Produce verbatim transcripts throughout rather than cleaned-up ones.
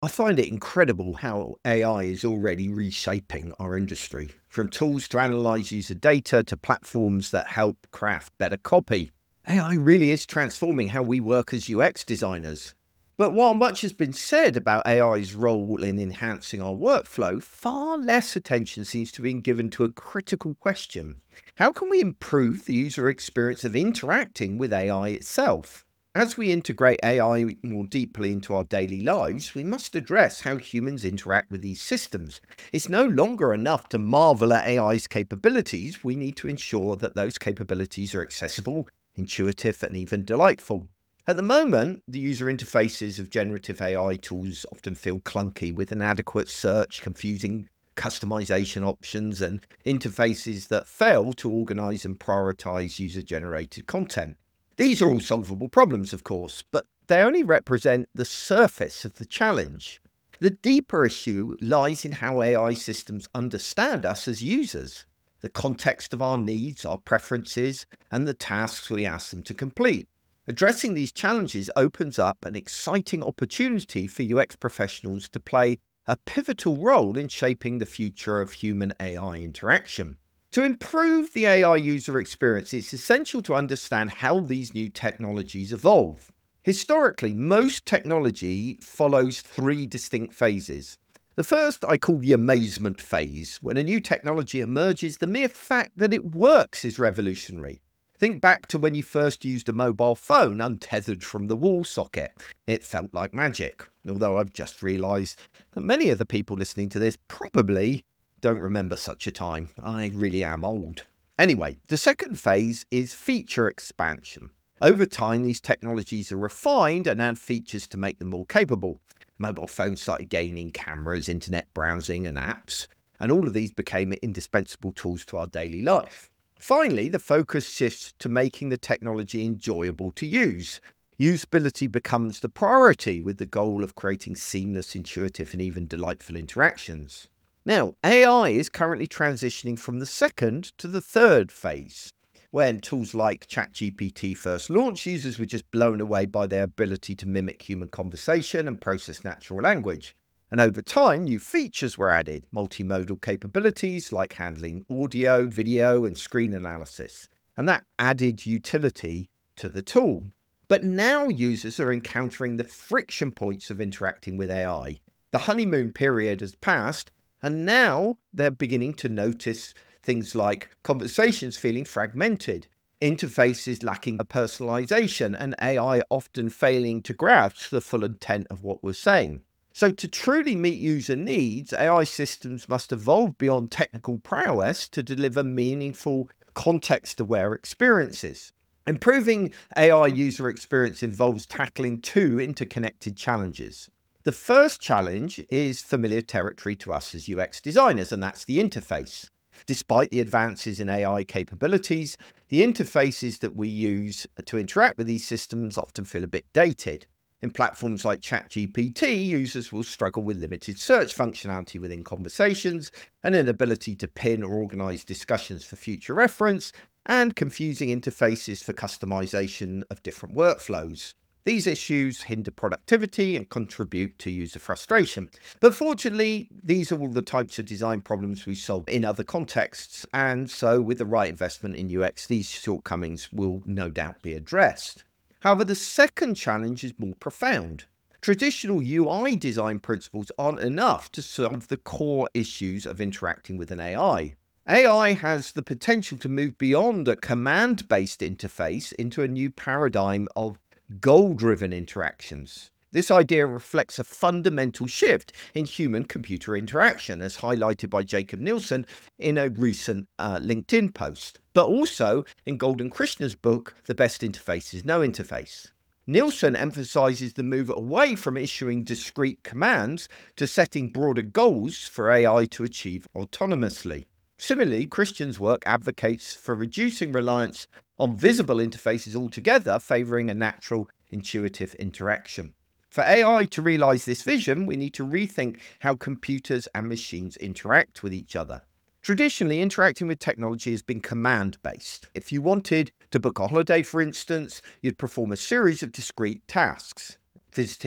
I find it incredible how A I is already reshaping our industry, from tools to analyze user data to platforms that help craft better copy. A I really is transforming how we work as U X designers. But while much has been said about A I's role in enhancing our workflow, far less attention seems to be given to a critical question. How can we improve the user experience of interacting with A I itself? As we integrate A I more deeply into our daily lives, we must address how humans interact with these systems. It's no longer enough to marvel at A I's capabilities. We need to ensure that those capabilities are accessible, intuitive, and even delightful. At the moment, the user interfaces of generative A I tools often feel clunky with inadequate search, confusing customization options, and interfaces that fail to organize and prioritize user-generated content. These are all solvable problems, of course, but they only represent the surface of the challenge. The deeper issue lies in how A I systems understand us as users, the context of our needs, our preferences, and the tasks we ask them to complete. Addressing these challenges opens up an exciting opportunity for U X professionals to play a pivotal role in shaping the future of human-A I interaction. To improve the A I user experience, it's essential to understand how these new technologies evolve. Historically, most technology follows three distinct phases. The first I call the amazement phase. When a new technology emerges, the mere fact that it works is revolutionary. Think back to when you first used a mobile phone untethered from the wall socket. It felt like magic, although I've just realised that many of the people listening to this probably don't remember such a time. I really am old. Anyway, the second phase is feature expansion. Over time, these technologies are refined and add features to make them more capable. Mobile phones started gaining cameras, internet browsing, and apps, and all of these became indispensable tools to our daily life. Finally, the focus shifts to making the technology enjoyable to use. Usability becomes the priority, with the goal of creating seamless, intuitive, and even delightful interactions. Now, A I is currently transitioning from the second to the third phase. When tools like ChatGPT first launched, users were just blown away by their ability to mimic human conversation and process natural language. And over time, new features were added, multimodal capabilities like handling audio, video, and screen analysis. And that added utility to the tool. But now users are encountering the friction points of interacting with A I. The honeymoon period has passed, and now they're beginning to notice things like conversations feeling fragmented, interfaces lacking a personalization, and A I often failing to grasp the full intent of what we're saying. So to truly meet user needs, A I systems must evolve beyond technical prowess to deliver meaningful, context-aware experiences. Improving A I user experience involves tackling two interconnected challenges. The first challenge is familiar territory to us as U X designers, and that's the interface. Despite the advances in A I capabilities, the interfaces that we use to interact with these systems often feel a bit dated. In platforms like ChatGPT, users will struggle with limited search functionality within conversations, an inability to pin or organize discussions for future reference, and confusing interfaces for customization of different workflows. These issues hinder productivity and contribute to user frustration. But fortunately, these are all the types of design problems we solve in other contexts, and so with the right investment in U X, these shortcomings will no doubt be addressed. However, the second challenge is more profound. Traditional U I design principles aren't enough to solve the core issues of interacting with an A I. A I has the potential to move beyond a command-based interface into a new paradigm of goal-driven interactions. This idea reflects a fundamental shift in human-computer interaction, as highlighted by Jakob Nielsen in a recent uh, LinkedIn post, but also in Golden Krishna's book, The Best Interface is No Interface. Nielsen emphasizes the move away from issuing discrete commands to setting broader goals for A I to achieve autonomously. Similarly, Christian's work advocates for reducing reliance on visible interfaces altogether, favoring a natural, intuitive interaction. For A I to realize this vision, we need to rethink how computers and machines interact with each other. Traditionally, interacting with technology has been command-based. If you wanted to book a holiday, for instance, you'd perform a series of discrete tasks. Visiting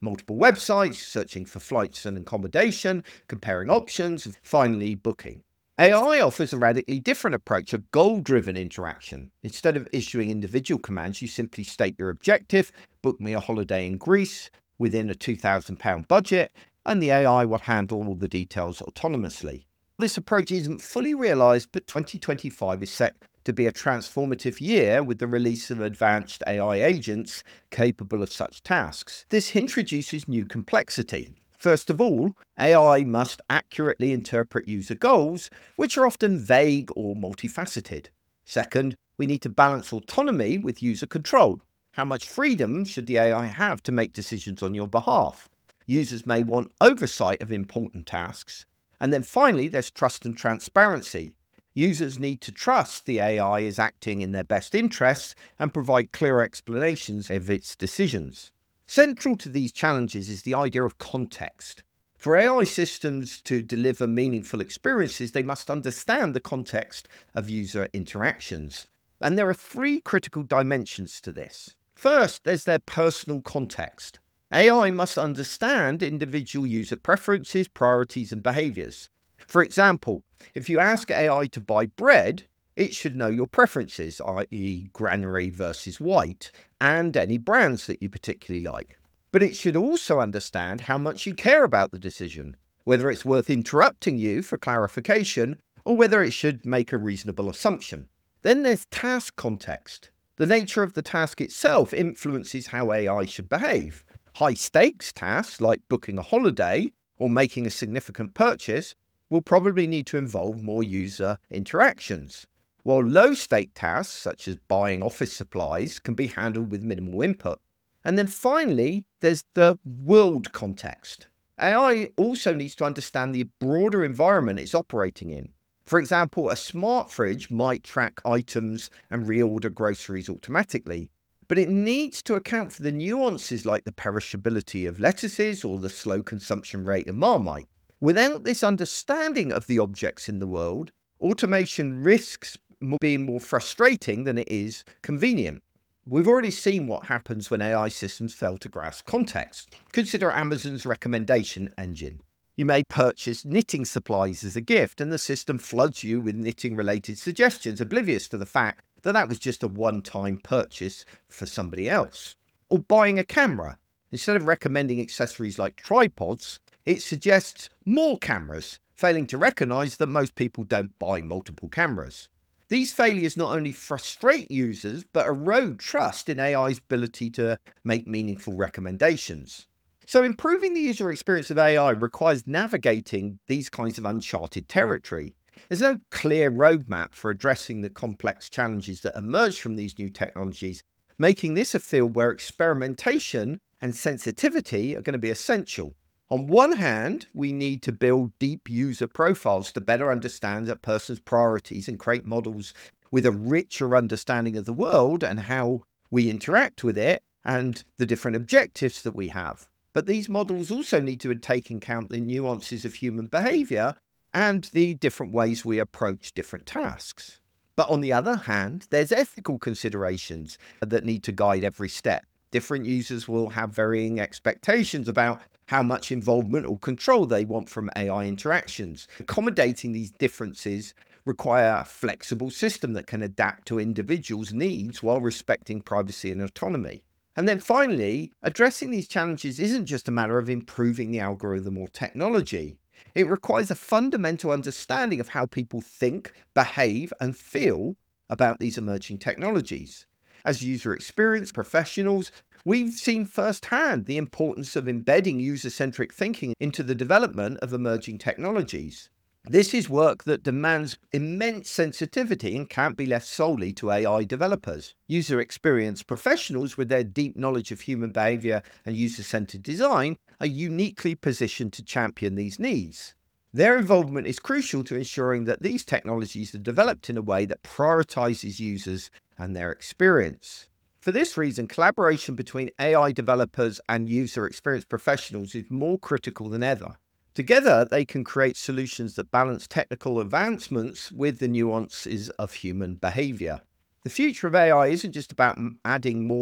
multiple websites, searching for flights and accommodation, comparing options, and finally booking. A I offers a radically different approach, a goal-driven interaction. Instead of issuing individual commands, you simply state your objective, book me a holiday in Greece within a two thousand pound budget, and the A I will handle all the details autonomously. This approach isn't fully realized, but twenty twenty-five is set to be a transformative year with the release of advanced A I agents capable of such tasks. This introduces new complexity. First of all, A I must accurately interpret user goals, which are often vague or multifaceted. Second, we need to balance autonomy with user control. How much freedom should the A I have to make decisions on your behalf? Users may want oversight of important tasks. And then finally, there's trust and transparency. Users need to trust the A I is acting in their best interests and provide clear explanations of its decisions. Central to these challenges is the idea of context. For A I systems to deliver meaningful experiences, they must understand the context of user interactions. And there are three critical dimensions to this. First, there's their personal context. A I must understand individual user preferences, priorities, and behaviors. For example, if you ask A I to buy bread, it should know your preferences, that is granary versus white, and any brands that you particularly like. But it should also understand how much you care about the decision, whether it's worth interrupting you for clarification, or whether it should make a reasonable assumption. Then there's task context. The nature of the task itself influences how A I should behave. High-stakes tasks like booking a holiday or making a significant purchase will probably need to involve more user interactions, while low-stake tasks such as buying office supplies can be handled with minimal input. And then finally, there's the world context. A I also needs to understand the broader environment it's operating in. For example, a smart fridge might track items and reorder groceries automatically, but it needs to account for the nuances like the perishability of lettuces or the slow consumption rate of Marmite. Without this understanding of the objects in the world, automation risks being more frustrating than it is convenient. We've already seen what happens when A I systems fail to grasp context. Consider Amazon's recommendation engine. You may purchase knitting supplies as a gift, and the system floods you with knitting-related suggestions, oblivious to the fact that that was just a one-time purchase for somebody else. Or buying a camera. Instead of recommending accessories like tripods, it suggests more cameras, failing to recognize that most people don't buy multiple cameras. These failures not only frustrate users, but erode trust in A I's ability to make meaningful recommendations. So improving the user experience of A I requires navigating these kinds of uncharted territory. There's no clear roadmap for addressing the complex challenges that emerge from these new technologies, making this a field where experimentation and sensitivity are going to be essential. On one hand, we need to build deep user profiles to better understand a person's priorities and create models with a richer understanding of the world and how we interact with it and the different objectives that we have. But these models also need to take into account the nuances of human behavior and the different ways we approach different tasks. But on the other hand, there's ethical considerations that need to guide every step. Different users will have varying expectations about how much involvement or control they want from A I interactions. Accommodating these differences require a flexible system that can adapt to individuals' needs while respecting privacy and autonomy. And then finally, addressing these challenges isn't just a matter of improving the algorithm or technology. It requires a fundamental understanding of how people think, behave, and feel about these emerging technologies. As user experience professionals, we've seen firsthand the importance of embedding user-centric thinking into the development of emerging technologies. This is work that demands immense sensitivity and can't be left solely to A I developers. User experience professionals with their deep knowledge of human behavior and user-centered design are uniquely positioned to champion these needs. Their involvement is crucial to ensuring that these technologies are developed in a way that prioritizes users and their experience. For this reason, collaboration between A I developers and user experience professionals is more critical than ever. Together, they can create solutions that balance technical advancements with the nuances of human behavior. The future of A I isn't just about adding more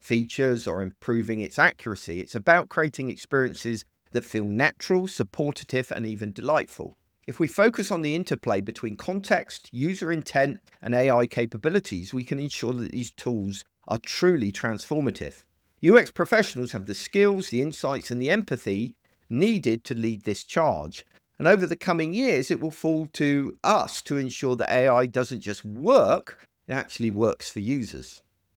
features or improving its accuracy. It's about creating experiences that feel natural, supportive, and even delightful. If we focus on the interplay between context, user intent, and A I capabilities, we can ensure that these tools are truly transformative. U X professionals have the skills, the insights, and the empathy needed to lead this charge. And over the coming years, it will fall to us to ensure that A I doesn't just work, it actually works for users.